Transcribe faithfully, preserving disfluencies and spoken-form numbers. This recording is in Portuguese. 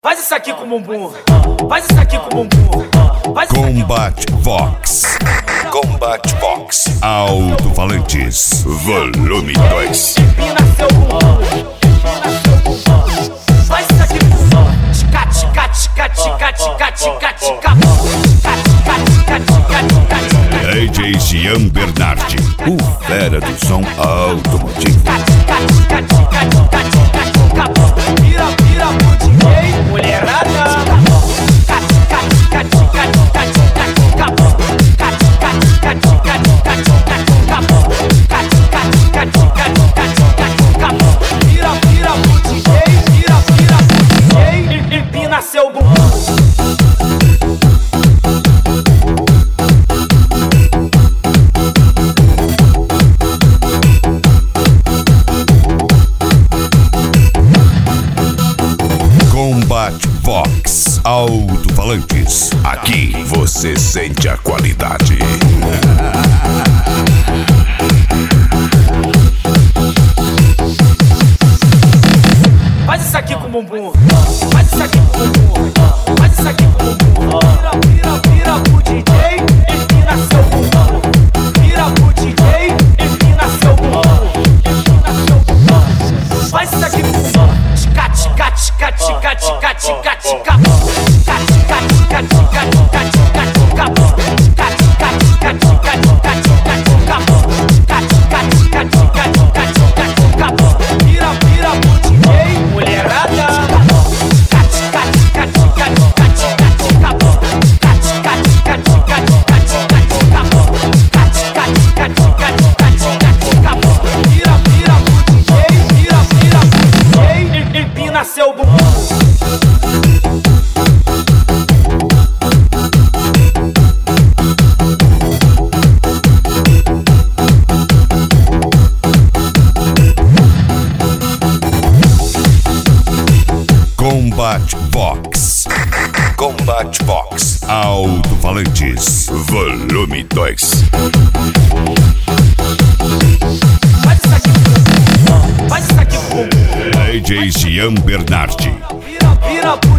Faz isso aqui com o bumbum. Faz isso aqui com o bumbum. Combat Vox. Combat Vox. Alto-falantes. Volume dois. Empina seu bumbum. Faz isso aqui com o bumbum. Tica, tica, tica, tica, tica, tica, tica. D J Jean Bernardi, o fera do som automotivo. Vira, vira pro D J, mulherada. Vira, vira pro D J, vira, vira pro D J, empina seu bumbum. Combat Vox Alto-falantes. Aqui você sente a qualidade. Faz isso aqui com o bumbum. Faz isso aqui com o bumbum. Faz isso aqui com o bumbum. Vira, vira, vira pro D J, empina seu bumbum. Vira pro D J, empina seu bumbum. Empina seu bumbum. Faz isso aqui com o bumbum. Tica, tica, tica, tica, tica, tica, tica. Tica, tica, tica, tica, tica, tica, tica. Tica, tica, tica, tica, tica, tica, tica. Tica, tica, tica, tica, tica, tica, tica. Vira, vira pro D J, mulherada. Tica, tica, tica, tica, tica, tica, tica. Tica, tica, tica, tica, tica, tica, tica. Tica, tica, tica, tica, tica, tica, tica. Vira, vira pro D J, vira, vira pro D J, empina seu bumbum. Combat Vox. Combat Vox Alto-falantes. Volume dois. Faz isso aqui com o bumbum. Faz isso aqui com o bumbum. D J Jean Bernardi. Vira, vira pro